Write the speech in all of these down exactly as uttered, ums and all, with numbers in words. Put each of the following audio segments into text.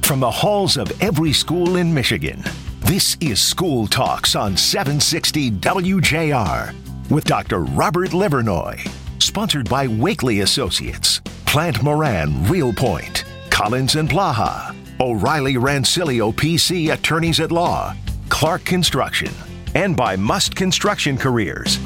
From the halls of every school in Michigan, this is School Talks on seven sixty W J R with Doctor Robert Livernoy. Sponsored by Wakely Associates, Plant Moran Real Point, Collins and Blaha, O'Reilly Rancilio P C Attorneys at Law, Clark Construction, and by Must Construction Careers.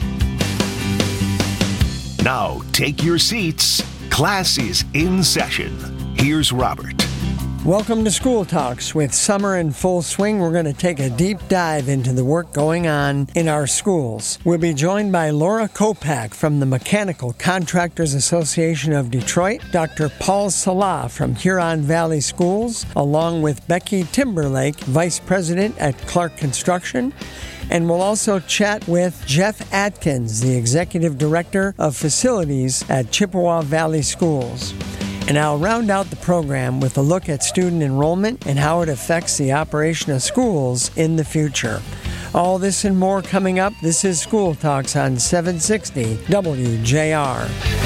Now, take your seats. Class is in session. Here's Robert. Welcome to School Talks. With summer in full swing, we're going to take a deep dive into the work going on in our schools. We'll be joined by Laura Kopak from the Mechanical Contractors Association of Detroit, Doctor Paul Salah from Huron Valley Schools, along with Becky Timberlake, Vice President at Clark Construction. And we'll also chat with Jeff Atkins, the Executive Director of Facilities at Chippewa Valley Schools. And I'll round out the program with a look at student enrollment and how it affects the operation of schools in the future. All this and more coming up. This is School Talks on seven sixty W J R.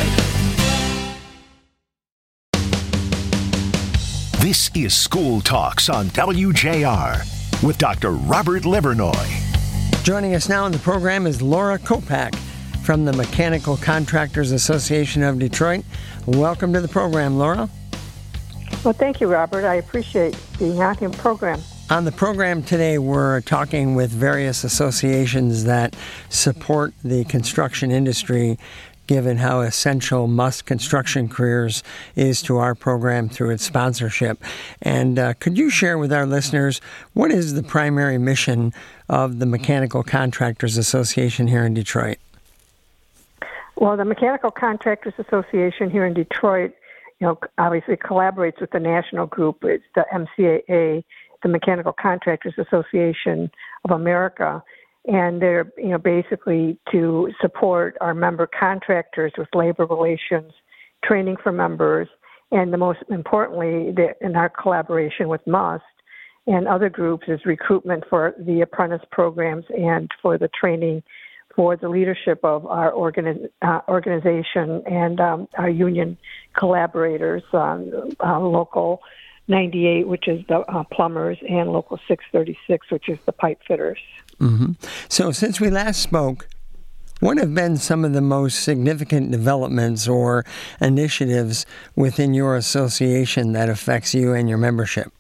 This is School Talks on W J R with Doctor Robert Livernoy. Joining us now in the program is Laura Kopak from the Mechanical Contractors Association of Detroit. Welcome to the program, Laura. Well, thank you, Robert. I appreciate being on your program. On the program today, we're talking with various associations that support the construction industry, given how essential Must Construction Careers is to our program through its sponsorship. And uh, could you share with our listeners what is the primary mission of the Mechanical Contractors Association here in Detroit? Well, the Mechanical Contractors Association here in Detroit, you know, obviously collaborates with the national group. It's the M C A A, the Mechanical Contractors Association of America. And they're, you know, basically to support our member contractors with labor relations, training for members, and the most importantly, the, in our collaboration with MUST and other groups is recruitment for the apprentice programs and for the training for the leadership of our organi- uh, organization and um, our union collaborators, um, uh, Local ninety-eight, which is the uh, plumbers, and Local six thirty-six, which is the pipe fitters. Mm-hmm. So since we last spoke, what have been some of the most significant developments or initiatives within your association that affects you and your membership?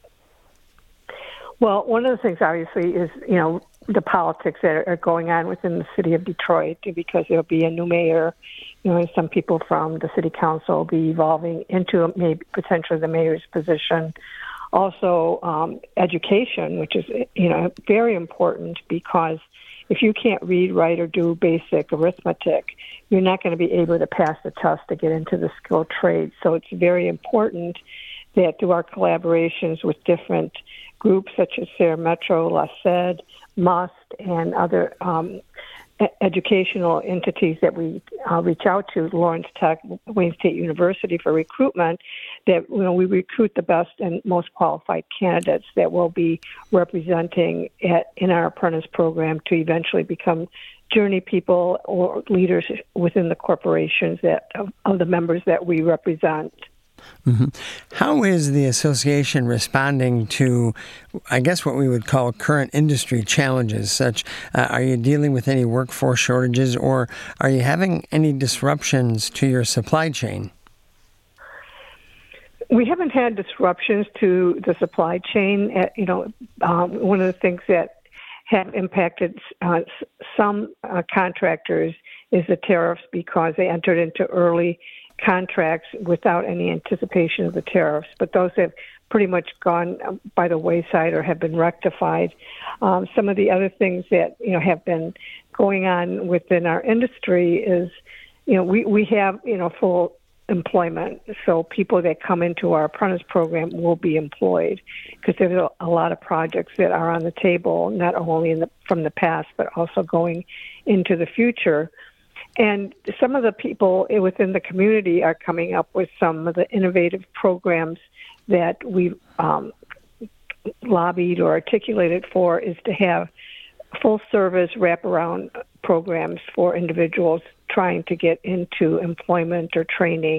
Well, one of the things, obviously, is, you know, the politics that are going on within the city of Detroit, because there'll be a new mayor, you know, and some people from the city council will be evolving into maybe potentially the mayor's position. Also, um, education, which is, you know, very important, because if you can't read, write, or do basic arithmetic, you're not going to be able to pass the test to get into the skilled trade. So it's very important that through our collaborations with different groups such as Sarah Metro, LaSed, MUST, and other um, educational entities that we uh, reach out to, Lawrence Tech, Wayne State University, for recruitment, that, you know, we recruit the best and most qualified candidates that will be representing at, in our apprentice program to eventually become journey people or leaders within the corporations that of, of the members that we represent. Mm-hmm. How is the association responding to, I guess, what we would call current industry challenges? Such, uh, are you dealing with any workforce shortages, or are you having any disruptions to your supply chain? We haven't had disruptions to the supply chain. Uh, you know, um, one of the things that have impacted uh, some uh, contractors is the tariffs, because they entered into early contracts without any anticipation of the tariffs, but those have pretty much gone by the wayside or have been rectified. Um, some of the other things that, you know, have been going on within our industry is, you know, we, we have, you know, full employment. So people that come into our apprentice program will be employed, because there's a, a lot of projects that are on the table, not only in the, from the past, but also going into the future. And some of the people within the community are coming up with some of the innovative programs that we've um, lobbied or articulated for, is to have full-service wraparound programs for individuals trying to get into employment or training.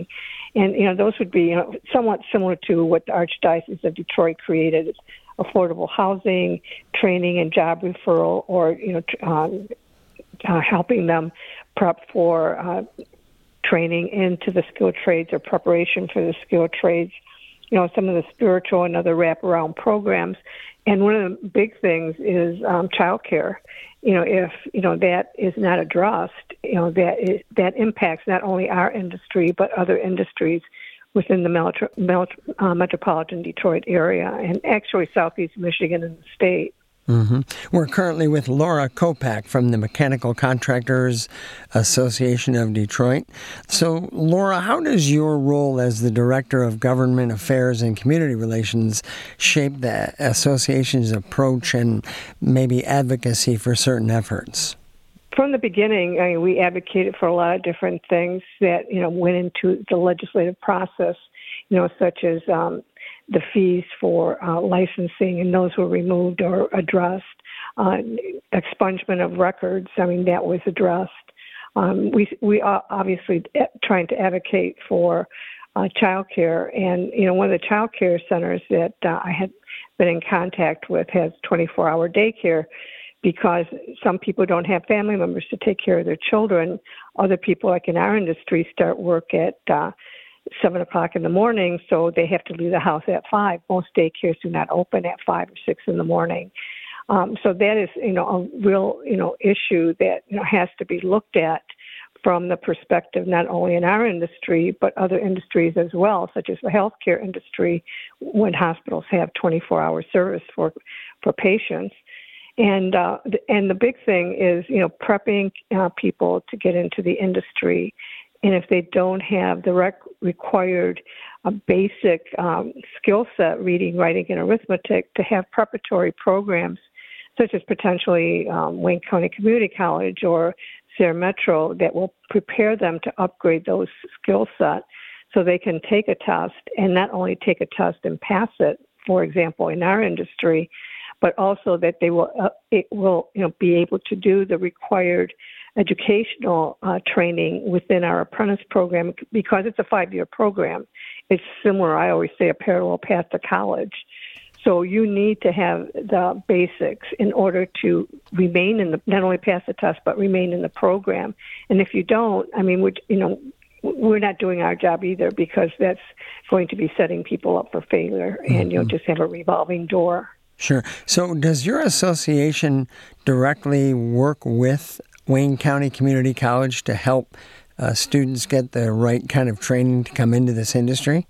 And, you know, those would be, you know, somewhat similar to what the Archdiocese of Detroit created. It's affordable housing, training and job referral, or, you know, um, uh, helping them prep for uh, training into the skilled trades or preparation for the skilled trades, you know, some of the spiritual and other wraparound programs. And one of the big things is um, child care. You know, if, you know, that is not addressed, you know, that is, that impacts not only our industry, but other industries within the metro, metro, uh, metropolitan Detroit area, and actually southeast Michigan and the state. Mm-hmm. We're currently with Laura Kopak from the Mechanical Contractors Association of Detroit. So, Laura, how does your role as the Director of Government Affairs and Community Relations shape the association's approach and maybe advocacy for certain efforts? From the beginning, I mean, we advocated for a lot of different things that, you know, went into the legislative process, you know, such as um, the fees for uh, licensing, and those were removed or addressed. Uh, expungement of records, I mean, that was addressed. Um, we we are obviously trying to advocate for uh, child care, and, you know, one of the child care centers that uh, I had been in contact with has twenty-four hour daycare, because some people don't have family members to take care of their children. Other people, like in our industry, start work at uh, seven o'clock in the morning, so they have to leave the house at five. Most daycares do not open at five or six in the morning. Um, so that is, you know, a real, you know, issue that, you know, has to be looked at from the perspective not only in our industry, but other industries as well, such as the healthcare industry, when hospitals have twenty-four hour service for, for patients. And uh, and the big thing is, you know, prepping uh, people to get into the industry. And if they don't have the rec- required uh, basic um, skill set, reading, writing, and arithmetic, to have preparatory programs, such as potentially um, Wayne County Community College or Sayre Metro, that will prepare them to upgrade those skill set so they can take a test, and not only take a test and pass it, for example, in our industry, but also that they will uh, it will you know be able to do the required educational uh, training within our apprentice program, because it's a five-year program. It's similar, I always say, a parallel path to college. So you need to have the basics in order to remain in the, not only pass the test, but remain in the program. And if you don't, I mean, we you know, we're not doing our job either, because that's going to be setting people up for failure, and mm-hmm. you'll just have a revolving door. Sure. So does your association directly work with Wayne County Community College to help uh, students get the right kind of training to come into this industry?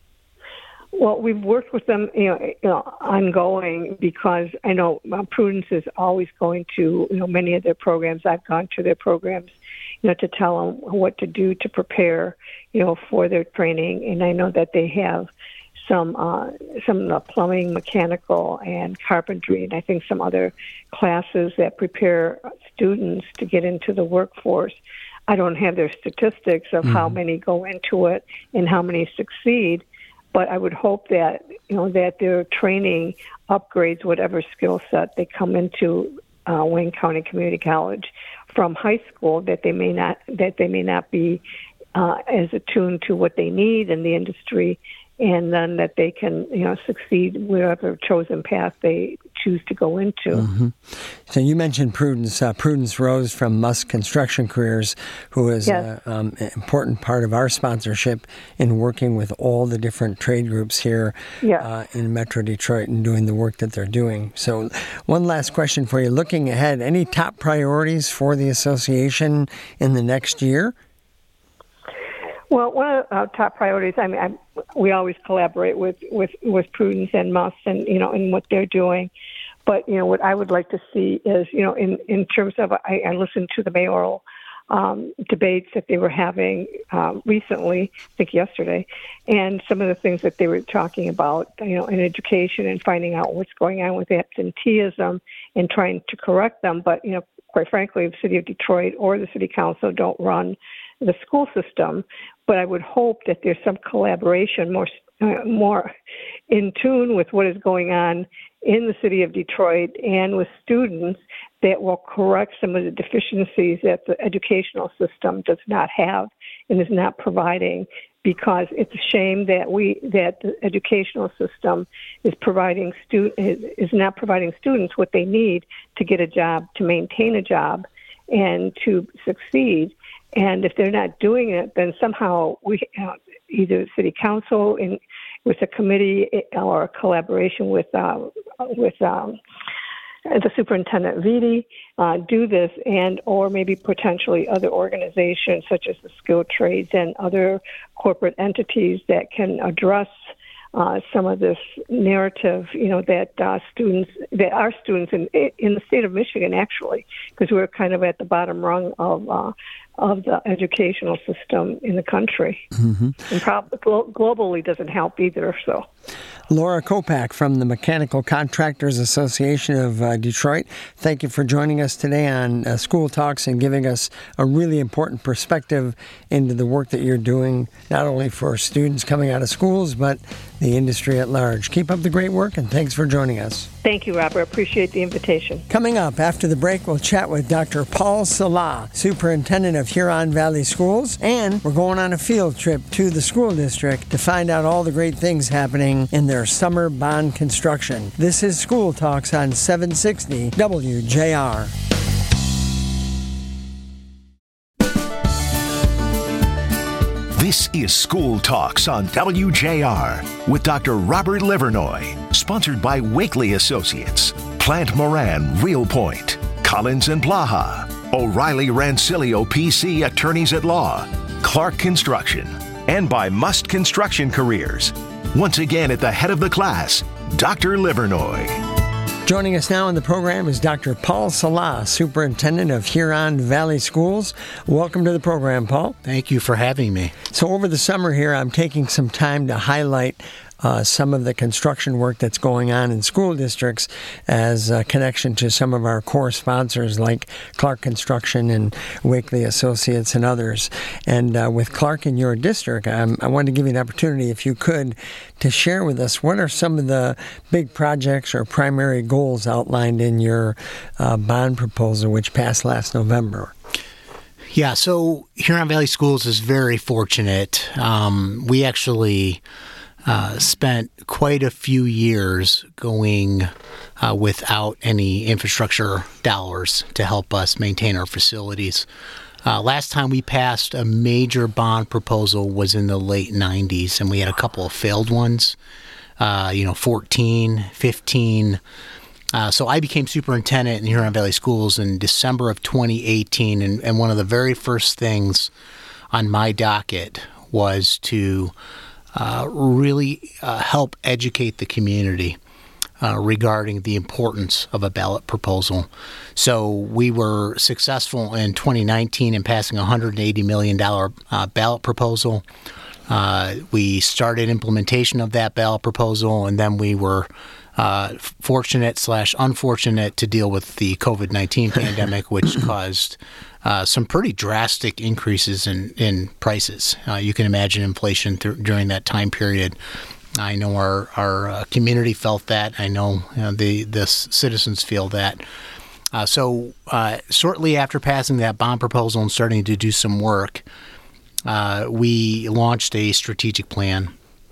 Well, we've worked with them, you know, you know ongoing, because I know uh, Prudence is always going to, you know, many of their programs. I've gone to their programs, you know, to tell them what to do to prepare, you know, for their training. And I know that they have some uh, some of the plumbing, mechanical, and carpentry, and I think some other classes that prepare students to get into the workforce. I don't have their statistics of mm-hmm. how many go into it and how many succeed, but I would hope that, you know, that their training upgrades whatever skill set they come into uh, Wayne County Community College from high school, that they may not that they may not be uh, as attuned to what they need in the industry, and then that they can, you know, succeed whatever chosen path they choose to go into. Mm-hmm. So you mentioned Prudence, uh, Prudence Rose from Musk Construction Careers, who is yes. uh, um, an important part of our sponsorship in working with all the different trade groups here yes. uh, in Metro Detroit and doing the work that they're doing. So one last question for you. Looking ahead, any top priorities for the association in the next year? Well, one of our top priorities, I mean, I, we always collaborate with, with, with Prudence and Musk, and, you know, in what they're doing. But, you know, what I would like to see is, you know, in, in terms of, I, I listened to the mayoral um, debates that they were having um, recently, I think yesterday, and some of the things that they were talking about, you know, in education and finding out what's going on with absenteeism and trying to correct them. But, you know, quite frankly, the city of Detroit or the city council don't run the school system, but I would hope that there's some collaboration, more uh, more in tune with what is going on in the city of Detroit and with students, that will correct some of the deficiencies that the educational system does not have and is not providing, because it's a shame that we that the educational system is providing stu- is, is not providing students what they need to get a job, to maintain a job, and to succeed. And if they're not doing it, then somehow we uh, either city council in with a committee or a collaboration with uh, with um, the superintendent Vitti uh, do this, and or maybe potentially other organizations such as the skilled trades and other corporate entities that can address uh, some of this narrative, you know, that uh, students, that our students in in the state of Michigan, actually, because we're kind of at the bottom rung of uh, of the educational system in the country, mm-hmm. and probably globally doesn't help either. So. Laura Kopak from the Mechanical Contractors Association of uh, Detroit, thank you for joining us today on uh, School Talks and giving us a really important perspective into the work that you're doing, not only for students coming out of schools, but the industry at large. Keep up the great work, and thanks for joining us. Thank you, Robert. Appreciate the invitation. Coming up after the break, we'll chat with Doctor Paul Salah, Superintendent of Huron Valley Schools, and we're going on a field trip to the school district to find out all the great things happening in their summer bond construction. This is School Talks on seven sixty W J R. This is School Talks on W J R with Doctor Robert Livernoy, sponsored by Wakely Associates, Plant Moran Real Point, Collins and Blaha, O'Reilly Rancilio P C Attorneys at Law, Clark Construction, and by Must Construction Careers. Once again at the head of the class, Doctor Livernoy. Joining us now on the program is Doctor Paul Salah, Superintendent of Huron Valley Schools. Welcome to the program, Paul. Thank you for having me. So over the summer here, I'm taking some time to highlight Uh, some of the construction work that's going on in school districts as a connection to some of our core sponsors like Clark Construction and Wakely Associates and others. And uh, with Clark in your district, um, I wanted to give you an opportunity, if you could, to share with us what are some of the big projects or primary goals outlined in your uh, bond proposal, which passed last November. Yeah, so Huron Valley Schools is very fortunate. Um, we actually Uh, spent quite a few years going uh, without any infrastructure dollars to help us maintain our facilities. Uh, last time we passed a major bond proposal was in the late nineties, and we had a couple of failed ones, uh, you know, fourteen, fifteen. Uh, so I became superintendent in Huron Valley Schools in December of twenty eighteen, and, and one of the very first things on my docket was to Uh, really uh, help educate the community uh, regarding the importance of a ballot proposal. So we were successful in twenty nineteen in passing a one hundred eighty million dollars uh, ballot proposal. Uh, we started implementation of that ballot proposal, and then we were uh, fortunate slash unfortunate to deal with the covid nineteen pandemic, which caused Uh, some pretty drastic increases in, in prices. Uh, you can imagine inflation th- during that time period. I know our, our uh, community felt that. I know you know, the, the citizens feel that. Uh, so uh, shortly after passing that bond proposal and starting to do some work, uh, we launched a strategic plan.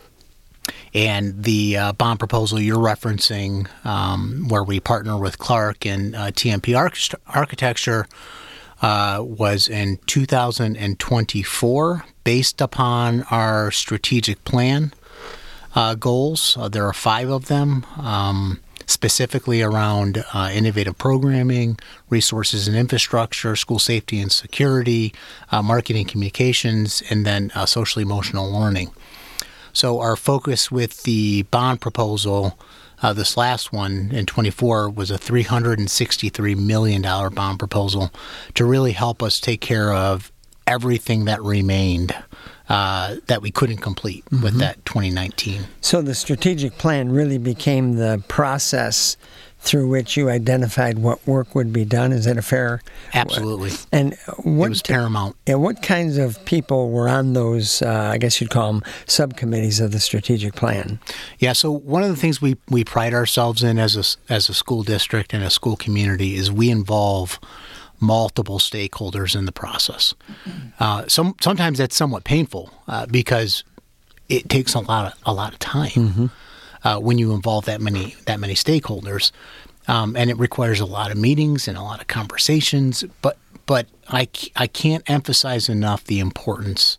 And the uh, bond proposal you're referencing, um, where we partner with Clark and uh, T M P Arch- Architecture, Uh, was in two thousand twenty-four, based upon our strategic plan uh, goals. Uh, there are five of them, um, specifically around uh, innovative programming, resources and infrastructure, school safety and security, uh, marketing communications, and then uh, social emotional learning. So our focus with the bond proposal, Uh, this last one in twenty-four, was a three hundred sixty-three million dollars bond proposal to really help us take care of everything that remained uh, that we couldn't complete mm-hmm. with that twenty nineteen. So the strategic plan really became the process through which you identified what work would be done. Is that a fair? Absolutely. And what it was paramount. And what kinds of people were on those, uh, I guess you'd call them, subcommittees of the strategic plan? Yeah, so one of the things we, we pride ourselves in as a, as a school district and a school community is we involve multiple stakeholders in the process. Uh, some sometimes that's somewhat painful uh, because it takes a lot of a lot of time mm-hmm. uh, when you involve that many that many stakeholders, um, and it requires a lot of meetings and a lot of conversations. But but I I can't emphasize enough the importance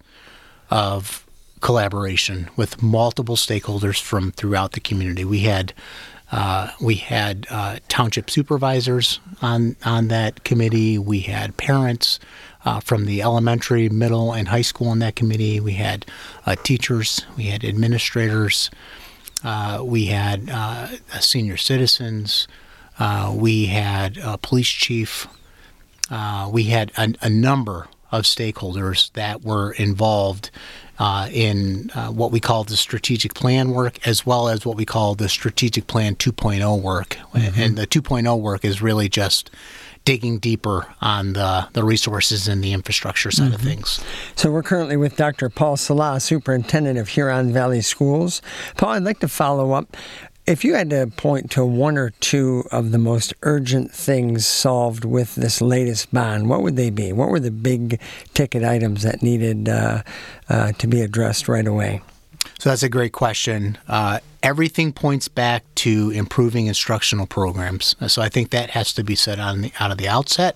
of collaboration with multiple stakeholders from throughout the community. We had uh, we had uh, township supervisors on on that committee. We had parents uh, from the elementary, middle, and high school on that committee. We had uh, teachers. We had administrators. Uh, we had uh, senior citizens. Uh, we had a police chief. Uh, we had a, a number of stakeholders that were involved uh, in uh, what we call the strategic plan work, as well as what we call the strategic plan two point oh work. Mm-hmm. And the two point oh work is really just digging deeper on the, the resources and the infrastructure side mm-hmm. of things. So we're currently with Doctor Paul Salah, Superintendent of Huron Valley Schools. Paul, I'd like to follow up. If you had to point to one or two of the most urgent things solved with this latest bond, what would they be? What were the big ticket items that needed uh, uh, to be addressed right away? So that's a great question. Uh, everything points back to improving instructional programs. So I think that has to be said on the, out of the outset.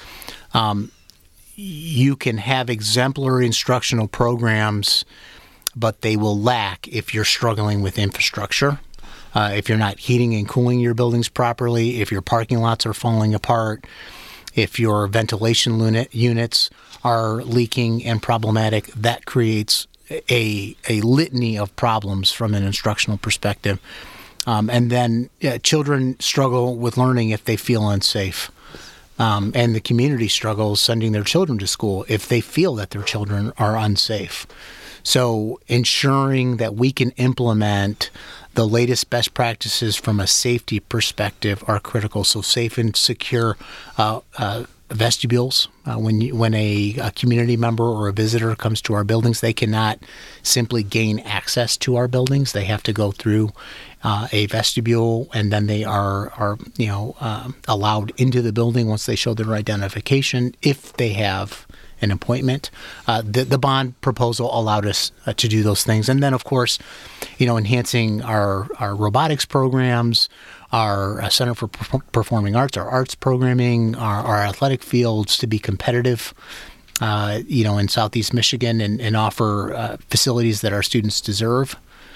Um, you can have exemplary instructional programs, but they will lack if you're struggling with infrastructure. Uh, if you're not heating and cooling your buildings properly, if your parking lots are falling apart, if your ventilation unit, units are leaking and problematic, that creates a a litany of problems from an instructional perspective. Um, and then uh, children struggle with learning if they feel unsafe. Um, and the community struggles sending their children to school if they feel that their children are unsafe. So ensuring that we can implement the latest best practices from a safety perspective are critical. So safe and secure uh, uh, vestibules. Uh, when you, when a, a community member or a visitor comes to our buildings, they cannot simply gain access to our buildings. They have to go through uh, a vestibule, and then they are are you know uh, allowed into the building once they show their identification, if they have an appointment. Uh, the, the bond proposal allowed us uh, to do those things. And then, of course, you know, enhancing our, our robotics programs, our uh, Center for Perf- Performing Arts, our arts programming, our, our athletic fields to be competitive, uh, you know, in Southeast Michigan and, and offer uh, facilities that our students deserve.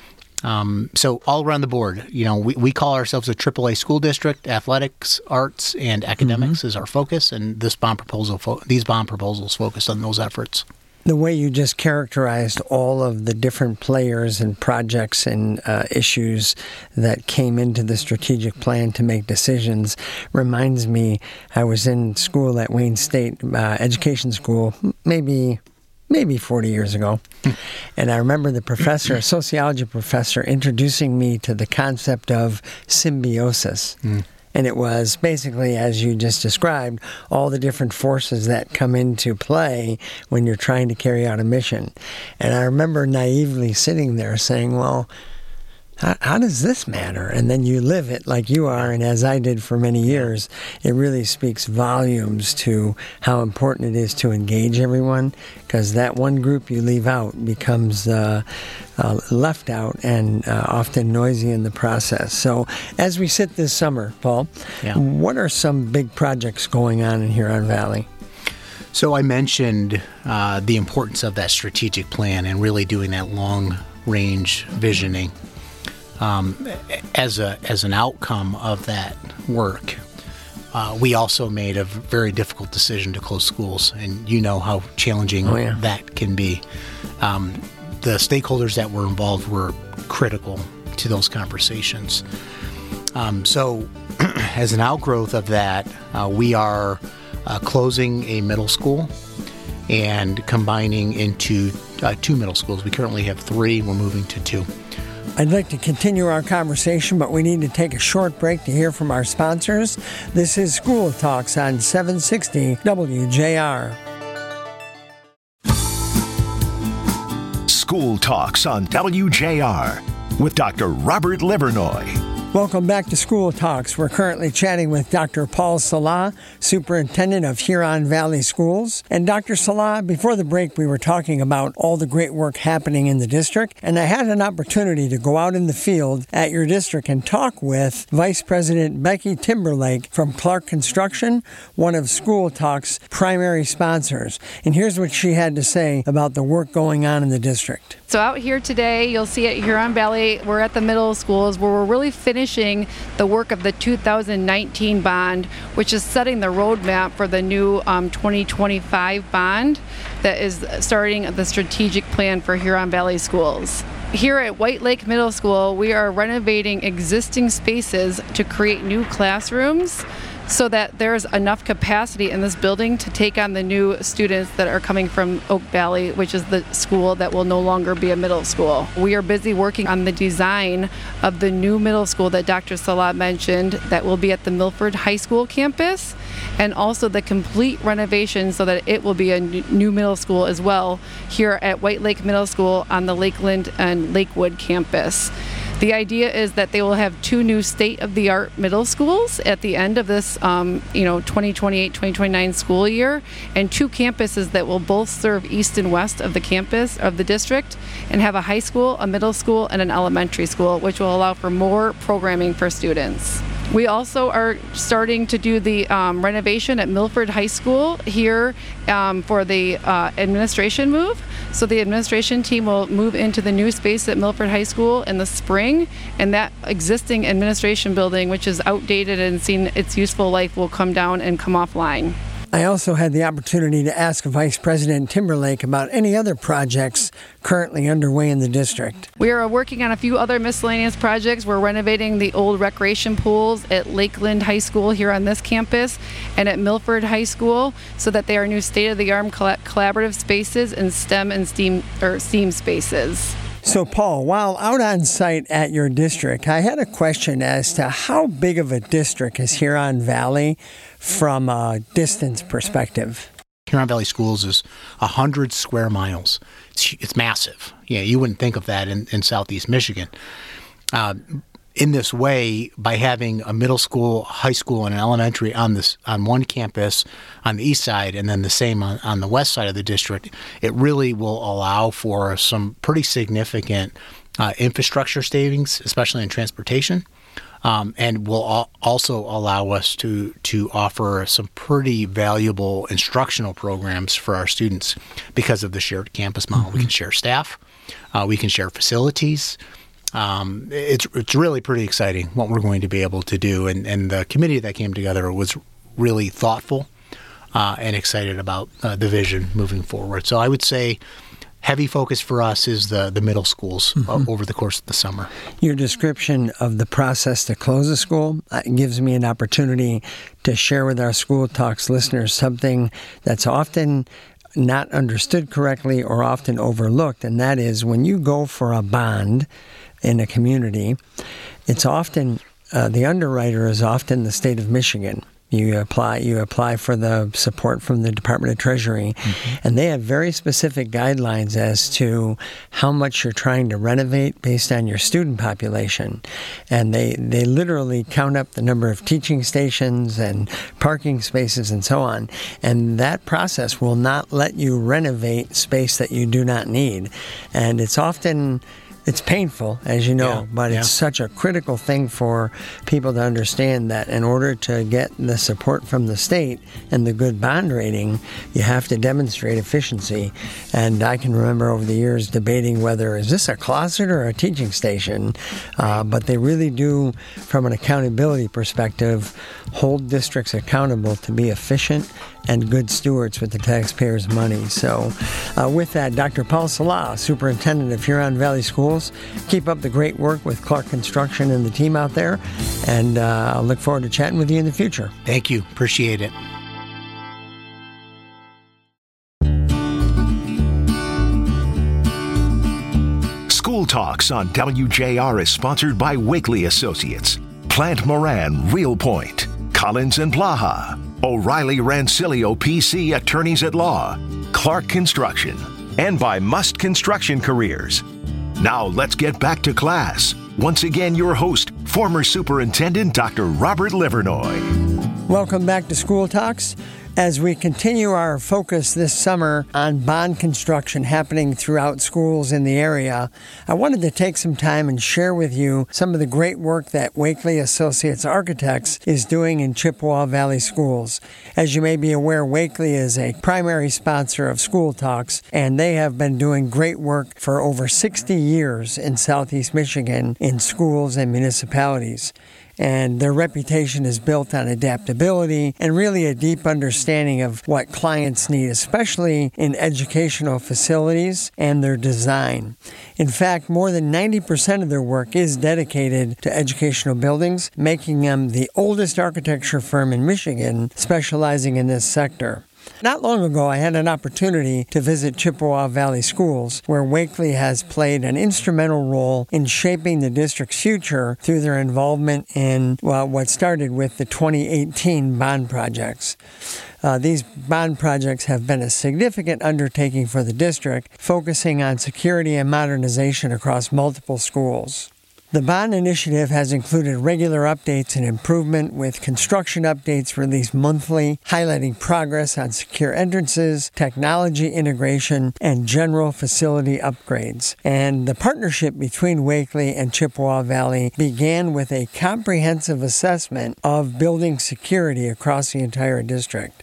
Um, so all around the board, you know, we, we call ourselves a triple A school district. Athletics, arts, and academics mm-hmm. is our focus, and this bond proposal, fo- these bond proposals focus on those efforts. The way you just characterized all of the different players and projects and uh, issues that came into the strategic plan to make decisions reminds me, I was in school at Wayne State uh, Education School, maybe... maybe forty years ago. And I remember the professor, a sociology professor, introducing me to the concept of symbiosis. Mm. And it was basically, as you just described, all the different forces that come into play when you're trying to carry out a mission. And I remember naively sitting there saying, well, How, how does this matter? And then you live it like you are, and as I did for many years, it really speaks volumes to how important it is to engage everyone, because that one group you leave out becomes uh, uh, left out and uh, often noisy in the process. So as we sit this summer, Paul, yeah. what are some big projects going on in Huron Valley? So I mentioned uh, the importance of that strategic plan and really doing that long-range visioning. Um, as a as an outcome of that work, uh, we also made a very difficult decision to close schools, and you know how challenging oh, yeah. that can be. Um, the stakeholders that were involved were critical to those conversations. Um, so, as an outgrowth of that, uh, we are uh, closing a middle school and combining into uh, two middle schools. We currently have three. We're moving to two. I'd like to continue our conversation, but we need to take a short break to hear from our sponsors. This is School Talks on seven sixty W J R. School Talks on W J R with Doctor Robert Livernoy. Welcome back to School Talks. We're currently chatting with Doctor Paul Salah, Superintendent of Huron Valley Schools. And Doctor Salah, before the break, we were talking about all the great work happening in the district. And I had an opportunity to go out in the field at your district and talk with Vice President Becky Timberlake from Clark Construction, one of School Talks' primary sponsors. And here's what she had to say about the work going on in the district. So out here today, you'll see at Huron Valley, we're at the middle schools where we're really finishing the work of the two thousand nineteen bond, which is setting the roadmap for the new um, twenty twenty-five bond that is starting the strategic plan for Huron Valley schools. Here at White Lake Middle School, we are renovating existing spaces to create new classrooms so that there's enough capacity in this building to take on the new students that are coming from Oak Valley, which is the school that will no longer be a middle school. We are busy working on the design of the new middle school that Doctor Salah mentioned that will be at the Milford High School campus, and also the complete renovation so that it will be a new middle school as well here at White Lake Middle School on the Lakeland and Lakewood campus. The idea is that they will have two new state-of-the-art middle schools at the end of this, um, you know, twenty twenty-eight twenty twenty-nine school year, and two campuses that will both serve east and west of the campus of the district, and have a high school, a middle school, and an elementary school, which will allow for more programming for students. We also are starting to do the um, renovation at Milford High School here um, for the uh, administration move. So the administration team will move into the new space at Milford High School in the spring, and that existing administration building, which is outdated and seen its useful life, will come down and come offline. I also had the opportunity to ask Vice President Timberlake about any other projects currently underway in the district. We are working on a few other miscellaneous projects. We're renovating the old recreation pools at Lakeland High School here on this campus and at Milford High School so that they are new state-of-the-art collaborative spaces and STEM and STEAM or STEAM spaces. So, Paul, while out on site at your district, I had a question as to how big of a district is Huron Valley from a distance perspective. Huron Valley Schools is one hundred square miles. It's, it's massive. Yeah, you wouldn't think of that in, in southeast Michigan. Uh, in this way, by having a middle school, high school, and an elementary on this on one campus on the east side, and then the same on, on the west side of the district, it really will allow for some pretty significant uh, infrastructure savings, especially in transportation, um, and will al- also allow us to to offer some pretty valuable instructional programs for our students because of the shared campus model. Mm-hmm. We can share staff, uh, we can share facilities. Um, it's it's really pretty exciting what we're going to be able to do, and, and the committee that came together was really thoughtful uh, and excited about uh, the vision moving forward. So I would say heavy focus for us is the, the middle schools mm-hmm. uh, over the course of the summer. Your description of the process to close a school uh, gives me an opportunity to share with our School Talks listeners something that's often not understood correctly or often overlooked, and that is when you go for a bond in a community, it's often, uh, the underwriter is often the state of Michigan. You apply you apply for the support from the Department of Treasury, mm-hmm. and they have very specific guidelines as to how much you're trying to renovate based on your student population. And they, they literally count up the number of teaching stations and parking spaces and so on. And that process will not let you renovate space that you do not need. And it's often... It's painful, as you know, yeah, but yeah. it's such a critical thing for people to understand that in order to get the support from the state and the good bond rating, you have to demonstrate efficiency. And I can remember over the years debating whether, is this a closet or a teaching station? Uh, but they really do, from an accountability perspective, hold districts accountable to be efficient and good stewards with the taxpayers' money. So uh, with that, Doctor Paul Salah, Superintendent of Huron Valley Schools, keep up the great work with Clark Construction and the team out there, and uh, I'll look forward to chatting with you in the future. Thank you. Appreciate it. School Talks on W J R is sponsored by Wakely Associates, Plant Moran, Real Point, Collins and Blaha, O'Reilly Rancilio P C Attorneys at Law, Clark Construction, and by Must Construction Careers. Now let's get back to class. Once again, your host, former Superintendent Doctor Robert Livernoy. Welcome back to School Talks. As we continue our focus this summer on bond construction happening throughout schools in the area, I wanted to take some time and share with you some of the great work that Wakely Associates Architects is doing in Chippewa Valley schools. As you may be aware, Wakely is a primary sponsor of School Talks, and they have been doing great work for over sixty years in Southeast Michigan in schools and municipalities. And their reputation is built on adaptability and really a deep understanding of what clients need, especially in educational facilities and their design. In fact, more than ninety percent of their work is dedicated to educational buildings, making them the oldest architecture firm in Michigan specializing in this sector. Not long ago, I had an opportunity to visit Chippewa Valley Schools, where Wakely has played an instrumental role in shaping the district's future through their involvement in well, what started with the twenty eighteen bond projects. Uh, these bond projects have been a significant undertaking for the district, focusing on security and modernization across multiple schools. The bond initiative has included regular updates and improvement, with construction updates released monthly, highlighting progress on secure entrances, technology integration, and general facility upgrades. And the partnership between Wakely and Chippewa Valley began with a comprehensive assessment of building security across the entire district.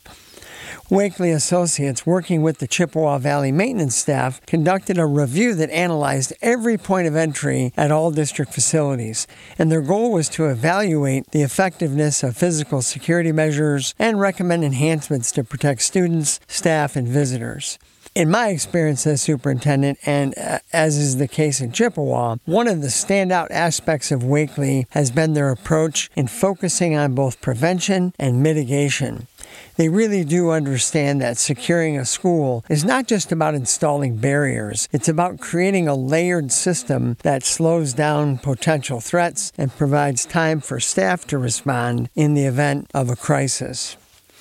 Wakely Associates, working with the Chippewa Valley maintenance staff, conducted a review that analyzed every point of entry at all district facilities, and their goal was to evaluate the effectiveness of physical security measures and recommend enhancements to protect students, staff, and visitors. In my experience as superintendent, and uh, as is the case in Chippewa, one of the standout aspects of Wakely has been their approach in focusing on both prevention and mitigation. They really do understand that securing a school is not just about installing barriers. It's about creating a layered system that slows down potential threats and provides time for staff to respond in the event of a crisis.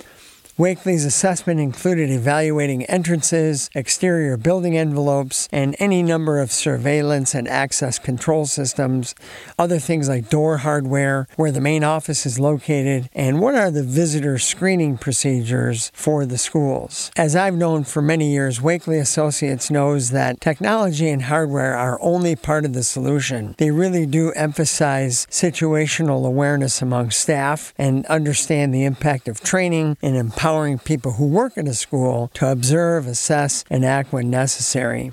Wakely's assessment included evaluating entrances, exterior building envelopes, and any number of surveillance and access control systems, other things like door hardware, where the main office is located, and what are the visitor screening procedures for the schools. As I've known for many years, Wakely Associates knows that technology and hardware are only part of the solution. They really do emphasize situational awareness among staff and understand the impact of training and empowering people who work in a school to observe, assess, and act when necessary.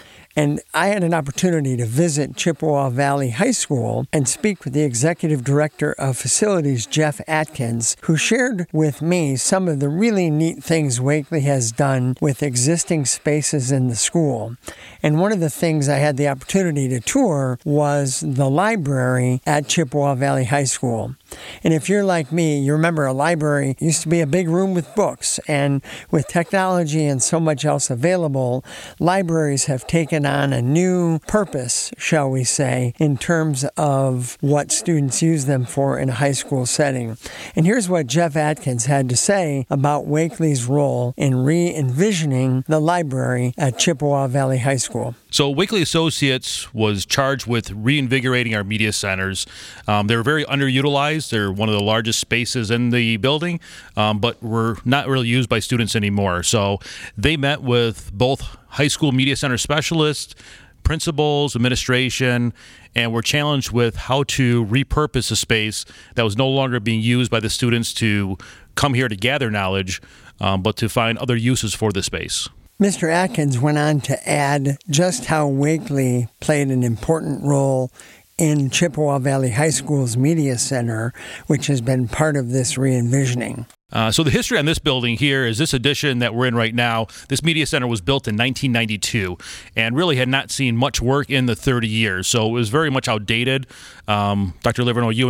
And I had an opportunity to visit Chippewa Valley High School and speak with the Executive Director of Facilities, Jeff Atkins, who shared with me some of the really neat things Wakely has done with existing spaces in the school. And one of the things I had the opportunity to tour was the library at Chippewa Valley High School. And if you're like me, you remember a library used to be a big room with books, and with technology and so much else available, libraries have taken on a new purpose, shall we say, in terms of what students use them for in a high school setting. And here's what Jeff Atkins had to say about Wakely's role in re-envisioning the library at Chippewa Valley High School. So Wakely Associates was charged with reinvigorating our media centers. Um, they were very underutilized. They're one of the largest spaces in the building, um, but were not really used by students anymore. So they met with both high school media center specialists, principals, administration, and were challenged with how to repurpose a space that was no longer being used by the students to come here to gather knowledge, um, but to find other uses for the space. Mister Atkins went on to add just how Wakely played an important role in Chippewa Valley High School's Media Center, which has been part of this re-envisioning. Uh, so the history on this building here is this addition that we're in right now. This media center was built in nineteen ninety-two and really had not seen much work in the thirty years. So it was very much outdated. Um, Doctor Livernoy, you and I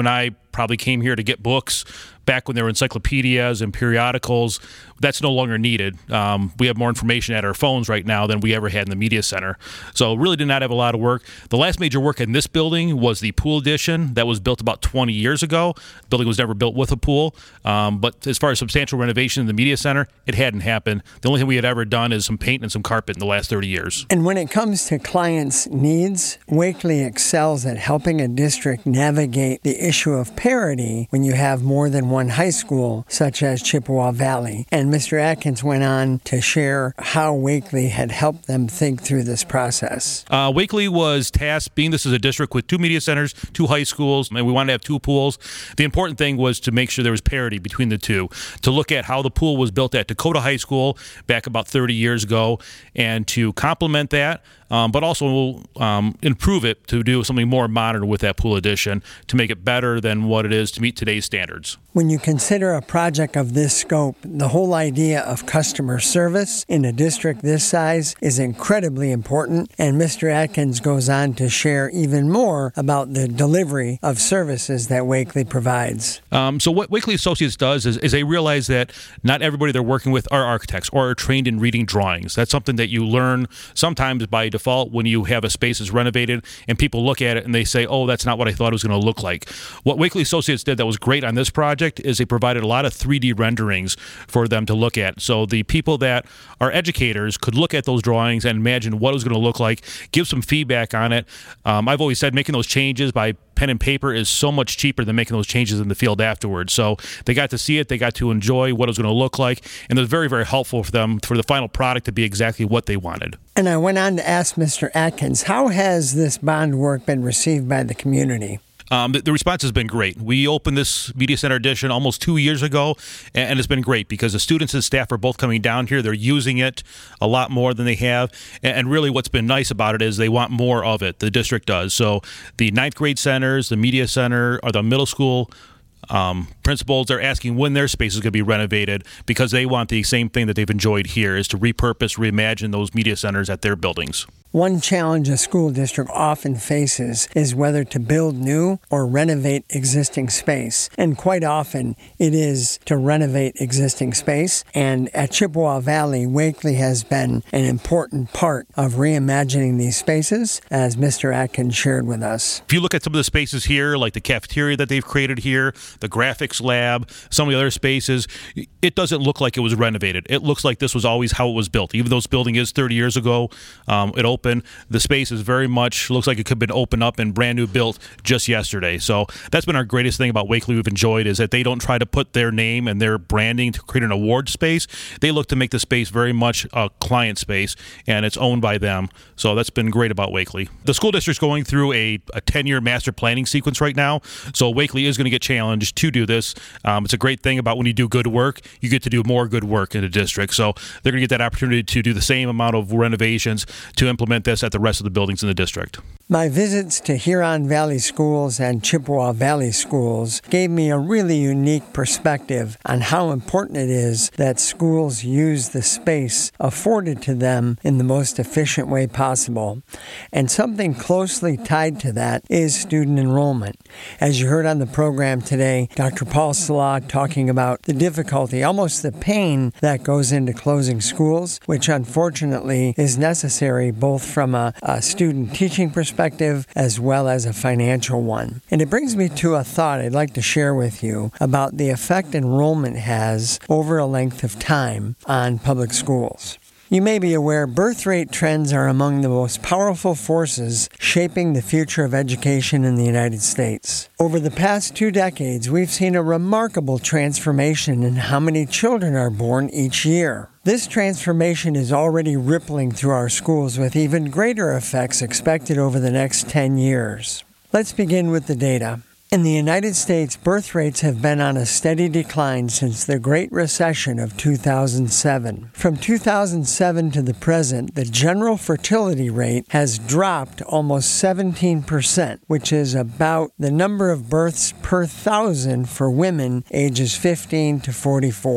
probably came here to get books back when there were encyclopedias and periodicals. That's no longer needed. Um, we have more information at our phones right now than we ever had in the media center. So really did not have a lot of work. The last major work in this building was the pool addition that was built about twenty years ago. The building was never built with a pool. Um, but as far as substantial renovation in the media center, it hadn't happened. The only thing we had ever done is some paint and some carpet in the last thirty years. And when it comes to clients' needs, Wakely excels at helping a district navigate the issue of parity when you have more than one high school, such as Chippewa Valley. And Mister Atkins went on to share how Wakely had helped them think through this process. Uh, Wakely was tasked, being this is a district with two media centers, two high schools, and we wanted to have two pools. The important thing was to make sure there was parity between the two, to look at how the pool was built at Dakota High School back about thirty years ago, and to complement that, um, but also um, improve it to do something more modern with that pool addition to make it better than what it is to meet today's standards. When you consider a project of this scope, the whole idea of customer service in a district this size is incredibly important, and Mister Atkins goes on to share even more about the delivery of services that Wakely provides. Um, so what Wakely Associates does is, is they realize that not everybody they're working with are architects or are trained in reading drawings. That's something that you learn sometimes by default when you have a space that's renovated and people look at it and they say, oh, that's not what I thought it was going to look like. What Wakely Associates did that was great on this project is they provided a lot of three D renderings for them to look at. So the people that are educators could look at those drawings and imagine what it was going to look like, give some feedback on it. Um, I've always said making those changes by pen and paper is so much cheaper than making those changes in the field afterwards. So they got to see it, they got to enjoy what it was going to look like, and it was very, very helpful for them for the final product to be exactly what they wanted. And I went on to ask Mister Atkins, how has this bond work been received by the community? Um, the, the response has been great. We opened this Media Center edition almost two years ago, and, and it's been great because the students and staff are both coming down here. They're using it a lot more than they have, and, and really what's been nice about it is they want more of it. The district does. So the ninth grade centers, the Media Center, or the middle school Um, principals are asking when their space is going to be renovated because they want the same thing that they've enjoyed here, is to repurpose, reimagine those media centers at their buildings. One challenge a school district often faces is whether to build new or renovate existing space. And quite often it is to renovate existing space. And at Chippewa Valley, Wakely has been an important part of reimagining these spaces, as Mister Atkins shared with us. If you look at some of the spaces here, like the cafeteria that they've created here, the graphics lab, some of the other spaces, it doesn't look like it was renovated. It looks like this was always how it was built. Even though this building is thirty years ago, um, it opened. The space is very much, looks like it could have been opened up and brand new built just yesterday. So that's been our greatest thing about Wakely we've enjoyed, is that they don't try to put their name and their branding to create an award space. They look to make the space very much a client space, and it's owned by them. So that's been great about Wakely. The school district's going through a, a ten-year master planning sequence right now, so Wakely is going to get challenged to do this. Um, it's a great thing about when you do good work, you get to do more good work in the district. So they're going to get that opportunity to do the same amount of renovations to implement this at the rest of the buildings in the district. My visits to Huron Valley Schools and Chippewa Valley Schools gave me a really unique perspective on how important it is that schools use the space afforded to them in the most efficient way possible. And something closely tied to that is student enrollment. As you heard on the program today, Doctor Paul Salah talking about the difficulty, almost the pain that goes into closing schools, which unfortunately is necessary both from a, a student teaching perspective as well as a financial one. And it brings me to a thought I'd like to share with you about the effect enrollment has over a length of time on public schools. You may be aware birth rate trends are among the most powerful forces shaping the future of education in the United States. Over the past two decades, we've seen a remarkable transformation in how many children are born each year. This transformation is already rippling through our schools with even greater effects expected over the next ten years. Let's begin with the data. In the United States, birth rates have been on a steady decline since the Great Recession of two thousand seven. From two thousand seven to the present, the general fertility rate has dropped almost seventeen percent, which is about the number of births per thousand for women ages fifteen to forty-four.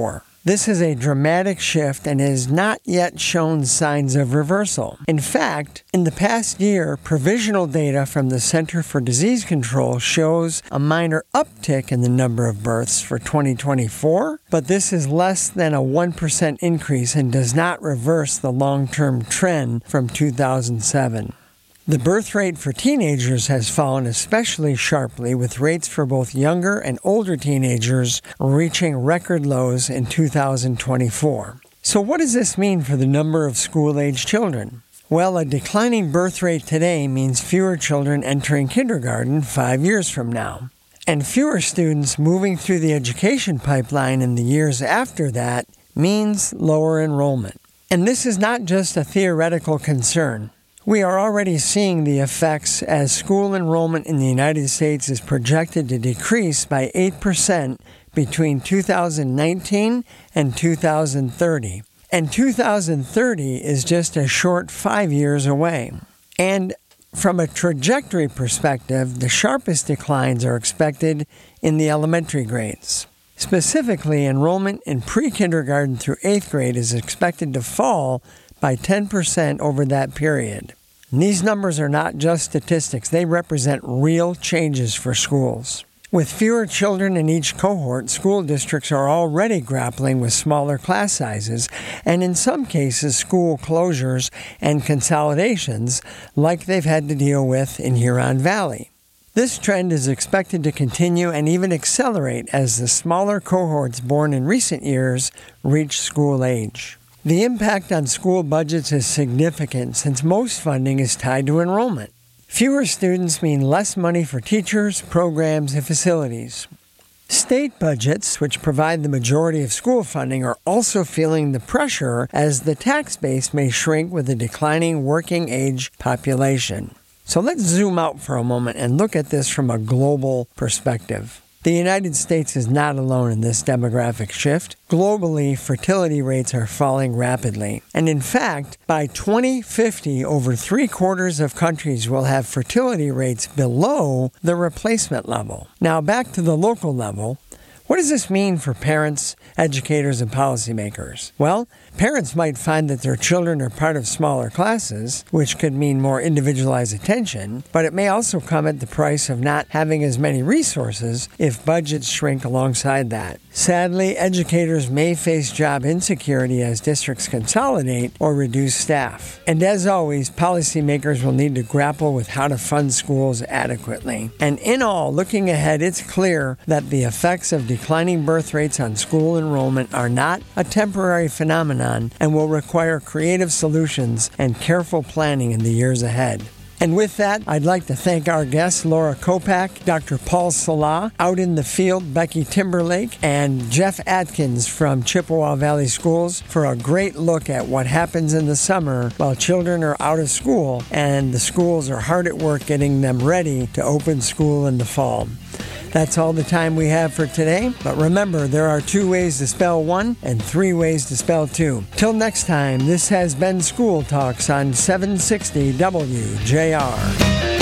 This is a dramatic shift and has not yet shown signs of reversal. In fact, in the past year, provisional data from the Center for Disease Control shows a minor uptick in the number of births for twenty twenty-four, but this is less than a one percent increase and does not reverse the long-term trend from two thousand seven. The birth rate for teenagers has fallen especially sharply, with rates for both younger and older teenagers reaching record lows in two thousand twenty-four. So what does this mean for the number of school-age children? Well, a declining birth rate today means fewer children entering kindergarten five years from now, and fewer students moving through the education pipeline in the years after that means lower enrollment. And this is not just a theoretical concern. We are already seeing the effects as school enrollment in the United States is projected to decrease by eight percent between two thousand nineteen and two thousand thirty. And two thousand thirty is just a short five years away. And from a trajectory perspective, the sharpest declines are expected in the elementary grades. Specifically, enrollment in pre-kindergarten through eighth grade is expected to fall by ten percent over that period. And these numbers are not just statistics, they represent real changes for schools. With fewer children in each cohort, school districts are already grappling with smaller class sizes, and in some cases, school closures and consolidations like they've had to deal with in Huron Valley. This trend is expected to continue and even accelerate as the smaller cohorts born in recent years reach school age. The impact on school budgets is significant since most funding is tied to enrollment. Fewer students mean less money for teachers, programs, and facilities. State budgets, which provide the majority of school funding, are also feeling the pressure as the tax base may shrink with a declining working age population. So let's zoom out for a moment and look at this from a global perspective. The United States is not alone in this demographic shift. Globally, fertility rates are falling rapidly. And in fact, by twenty fifty, over three-quarters of countries will have fertility rates below the replacement level. Now, back to the local level. What does this mean for parents, educators, and policymakers? Well, parents might find that their children are part of smaller classes, which could mean more individualized attention, but it may also come at the price of not having as many resources if budgets shrink alongside that. Sadly, educators may face job insecurity as districts consolidate or reduce staff. And as always, policymakers will need to grapple with how to fund schools adequately. And in all, looking ahead, it's clear that the effects of declining birth rates on school enrollment are not a temporary phenomenon and will require creative solutions and careful planning in the years ahead. And with that, I'd like to thank our guests, Laura Kopak, Doctor Paul Salah, out in the field, Becky Timberlake, and Jeff Atkins from Chippewa Valley Schools for a great look at what happens in the summer while children are out of school and the schools are hard at work getting them ready to open school in the fall. That's all the time we have for today, but remember, there are two ways to spell one and three ways to spell two. Till next time, this has been School Talks on seven sixty W J R.